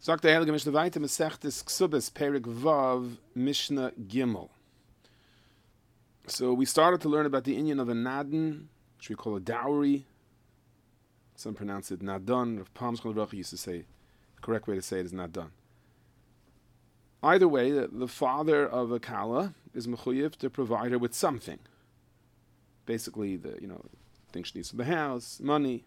Sagt der Heilige Mishnah weiter, Mesechtes Ksubis, Perik Vav, Mishnah Gimel. So we started to learn about the inyan of a nadan, which we call a dowry. Some pronounce it nadon. Rav Pam Shchon Baruch used to say, the correct way to say it is nadon. Either way, the father of a kala is mechuyev to provide her with something. Basically, things she needs for the house, money.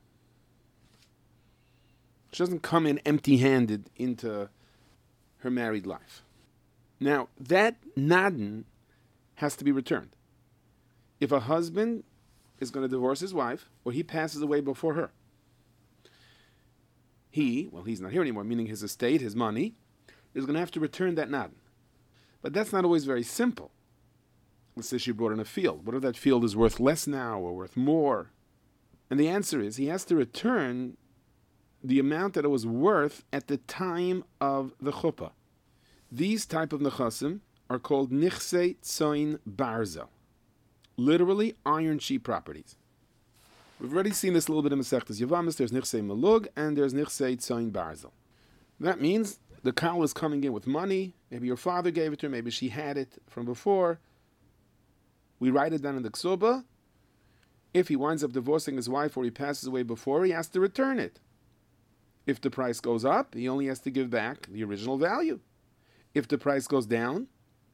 She doesn't come in empty-handed into her married life. Now, that nadan has to be returned. If a husband is going to divorce his wife, or he passes away before her, he's not here anymore, meaning his estate, his money, is going to have to return that nadan. But that's not always very simple. Let's say she brought in a field. What if that field is worth less now or worth more? And the answer is he has to return the amount that it was worth at the time of the chuppah. These type of nechasim are called nichsei tzoin barzel, literally iron sheep properties. We've already seen this a little bit in Masechtas Yavamis. There's nichsei malug and there's nichsei tzoin barzel. That means the cow is coming in with money. Maybe your father gave it to her. Maybe she had it from before. We write it down in the ksuba. If he winds up divorcing his wife or he passes away before, he has to return it. If the price goes up, he only has to give back the original value. If the price goes down,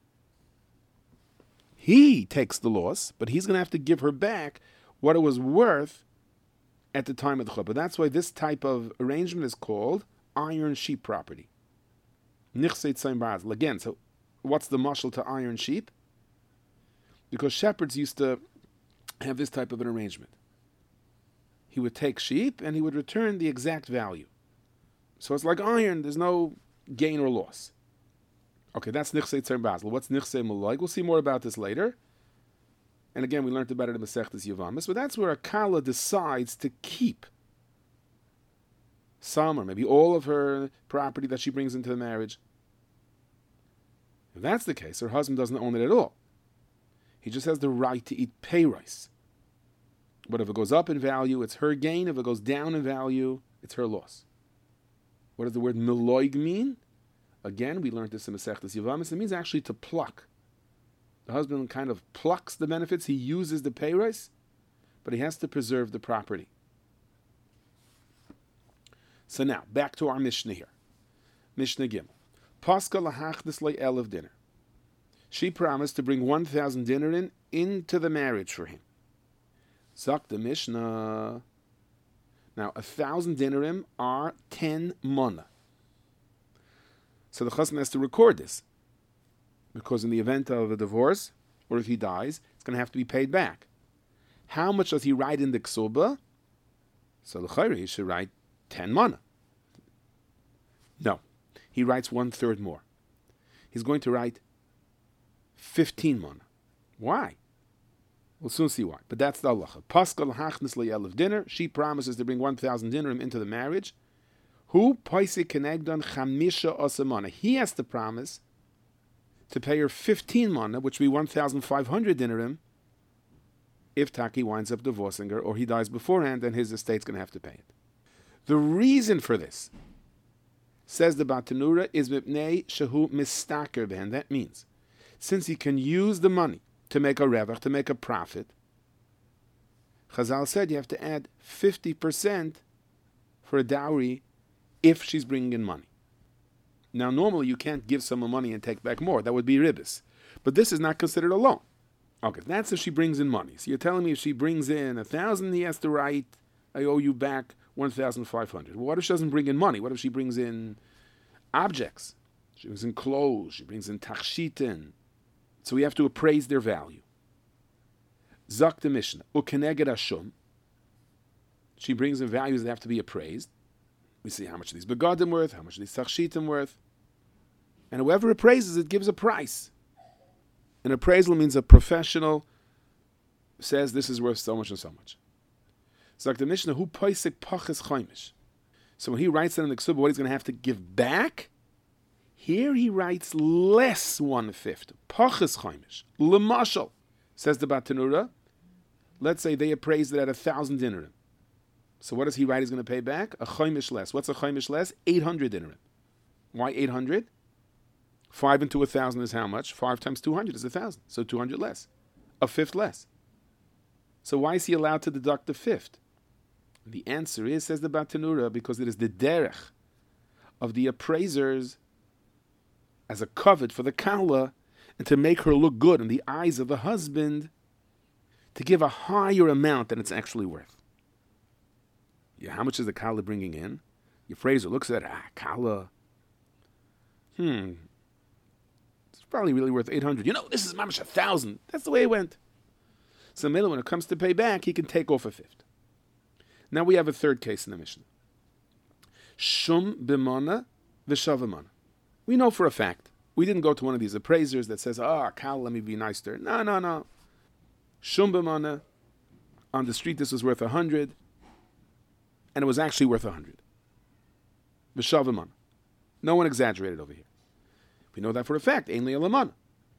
he takes the loss, but he's going to have to give her back what it was worth at the time of the chuppah. That's why this type of arrangement is called iron sheep property. Nichsei tzayin barzel. Again, so what's the mashal to iron sheep? Because shepherds used to have this type of an arrangement. He would take sheep and he would return the exact value. So it's like iron, there's no gain or loss. Okay, that's nichsei tzayin barzel. What's nichsei malug? We'll see more about this later. And again, we learned about it in Masechtas Yavamis, but that's where a kala decides to keep some or maybe all of her property that she brings into the marriage. If that's the case, her husband doesn't own it at all. He just has the right to eat pay rice. But if it goes up in value, it's her gain. If it goes down in value, it's her loss. What does the word meloig mean? Again, we learned this in Masechtas Yavamis. It means actually to pluck. The husband kind of plucks the benefits. He uses the pay rice, but he has to preserve the property. So now, back to our Mishnah here. Mishnah Gimel. Paska lahachdis le'elav dinner. She promised to bring 1,000 dinerim into the marriage for him. Zak the Mishnah. Now, 1,000 dinerim are 10 mana. So the chassan has to record this, because in the event of a divorce, or if he dies, it's going to have to be paid back. How much does he write in the ksuba? So the chayre, he should write 10 mana. No, he writes 1/3 more. He's going to write 15 mana. Why? We'll soon see why. But that's the halacha. Paskal hachnis le'elav dinner. She promises to bring 1,000 dinerim into the marriage. Who paisik kenegdan chamisha osamana. He has to promise to pay her 15 mana, which would be 1,500 dinerim, if Taki winds up divorcing her or he dies beforehand, then his estate's going to have to pay it. The reason for this, says the Batanura, is mipnei shehu mistaker behen. That means, since he can use the money to make a revach, to make a profit, Chazal said you have to add 50% for a dowry if she's bringing in money. Now, normally you can't give someone money and take back more. That would be ribis. But this is not considered a loan. Okay, that's if she brings in money. So you're telling me if she brings in 1,000, he has to write, I owe you back 1,500. Well, what if she doesn't bring in money? What if she brings in objects? She brings in clothes. She brings in tachshitin. So we have to appraise their value. Zak the Mishnah. Ukeneged ashum. She brings in values that have to be appraised. We see how much are these begadim worth, how much are these tachshitim worth. And whoever appraises it gives a price. An appraisal means a professional says this is worth so much and so much. Zak the Mishnah, hu paisik pachas chaimish. So when he writes that in the Ksubah, what he's going to have to give back, here he writes less 1/5. Pachas chaimish. Lemashal, says the Batanura. Let's say they appraised it at 1,000 dinerim. So what does he write he's going to pay back? A chaimish less. What's a chaimish less? 800 dinerim. Why 800? 5 into 1,000 is how much? 5 times 200 is 1,000. So 200 less. A fifth less. So why is he allowed to deduct a fifth? The answer is, says the Batanura, because it is the derech of the appraisers as a covet for the kala, and to make her look good in the eyes of the husband, to give a higher amount than it's actually worth. Yeah, how much is the kala bringing in? The appraiser looks at it, kala. It's probably really worth 800. This is mamash 1,000. That's the way it went. So when it comes to pay back, he can take off a fifth. Now we have a third case in the Mishnah. Shum b'mana v'shavamana. We know for a fact. We didn't go to one of these appraisers that says, Kal, let me be nice to her. No. Shum b'mana. On the street, this was worth 100. And it was actually worth 100. V'shavamana. No one exaggerated over here. We know that for a fact. Ein li alamana.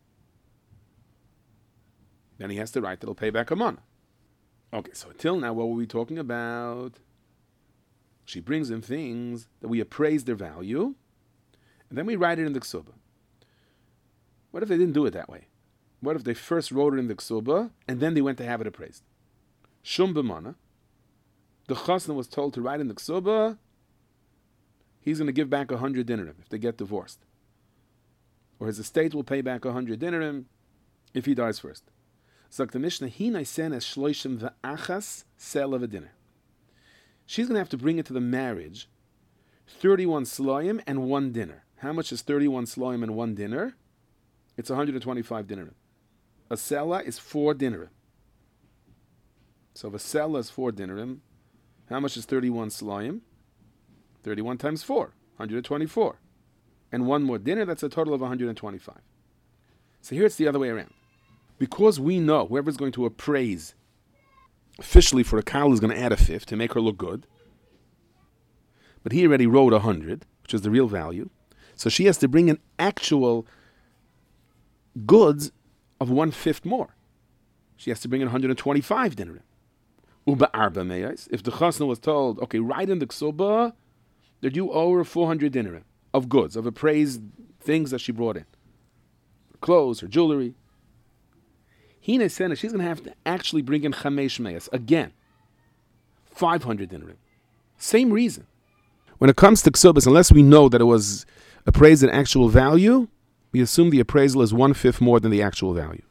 Then he has to write that he'll pay back a mana. Okay, so until now, what were we talking about? She brings in things that we appraise their value, and then we write it in the ksuba. What if they didn't do it that way? What if they first wrote it in the ksuba, and then they went to have it appraised? Shum b'mana. The chasna was told to write in the ksuba, he's going to give back 100 dinarim if they get divorced. Or his estate will pay back 100 dinarim if he dies first. So the Mishnah, hinai sen es shloishim v'achas sel of a dinner. She's going to have to bring into the marriage 31 sloim and 1 dinner. How much is 31 sloim and 1 dinner? It's 125 dinarim. A sela is 4 dinarim. So if a sela is 4 dinarim, how much is 31 sloim? 31 times 4, 124. And 1 more dinner, that's a total of 125. So here it's the other way around. Because we know whoever's going to appraise officially for a kala is going to add a fifth to make her look good. But he already wrote 100, which is the real value. So she has to bring in actual goods of 1/5 more. She has to bring in 125 dinarim. Uba arba meyais. If the chasna was told, okay, write in the ksuba that you owe her 400 dinarim of goods, of appraised things that she brought in. Her clothes, her jewelry. Hina Sena, she's going to have to actually bring in chamesh meyas. Again, 500 dinarim. Same reason. When it comes to ksubas, unless we know that it was appraised at actual value, we assume the appraisal is 1/5 more than the actual value.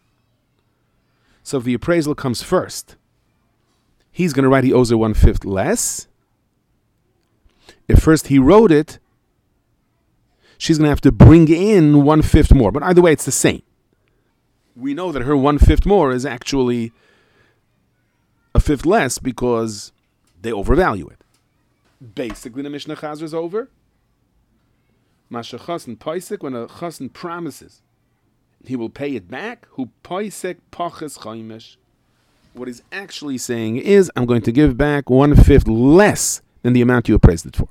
So if the appraisal comes first, he's going to write he owes her 1/5 less. If first he wrote it, she's going to have to bring in 1/5 more. But either way, it's the same. We know that her 1/5 more is actually a fifth less because they overvalue it. Basically, the Mishnah Chazar is over. Masha Chassan Paisik, when a Chassan promises he will pay it back, who Paisik Pachas Chaimish. What he's actually saying is, I'm going to give back 1/5 less than the amount you appraised it for.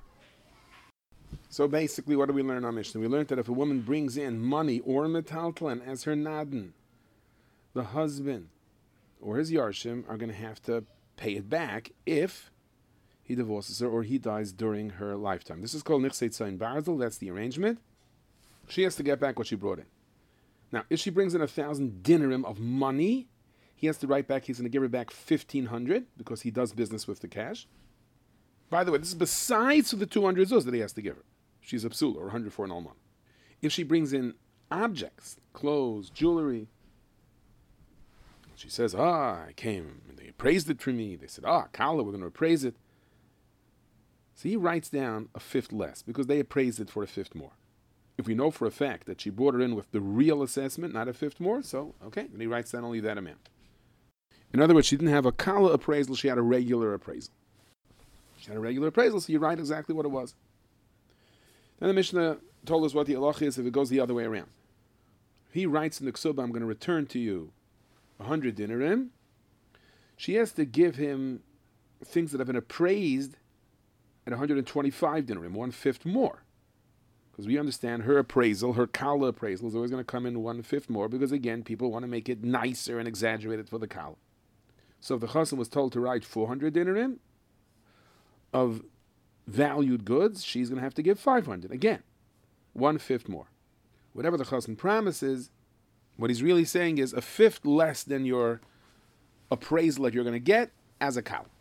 So basically, what do we learn on Mishnah? We learned that if a woman brings in money or metaltlan as her nadin, the husband or his yarshim are going to have to pay it back if he divorces her or he dies during her lifetime. This is called Nichsei Tzayin Barzel. That's the arrangement. She has to get back what she brought in. Now, if she brings in 1,000 dinarim of money, he has to write back, he's going to give her back 1,500 because he does business with the cash. By the way, this is besides the 200 zuz that he has to give her. She's a psula, or 100 for an alman. If she brings in objects, clothes, jewelry, she says, I came, and they appraised it for me. They said, Kala, we're going to appraise it. So he writes down 1/5 less, because they appraised it for 1/5 more. If we know for a fact that she brought her in with the real assessment, not 1/5 more, so, okay, then he writes down only that amount. In other words, she didn't have a Kala appraisal, she had a regular appraisal. She had a regular appraisal, so you write exactly what it was. Then the Mishnah told us what the halach is if it goes the other way around. He writes in the ksuba, I'm going to return to you 100 dinarim. She has to give him things that have been appraised at 125 dinarim, 1/5 more. Because we understand her appraisal, her kala appraisal is always going to come in 1/5 more because, again, people want to make it nicer and exaggerated for the kala. So if the chassan was told to write 400 dinarim of valued goods, she's going to have to give 500 again. 1/5 more. Whatever the chassan promises, what he's really saying is a fifth less than your appraisal that you're going to get as a kal.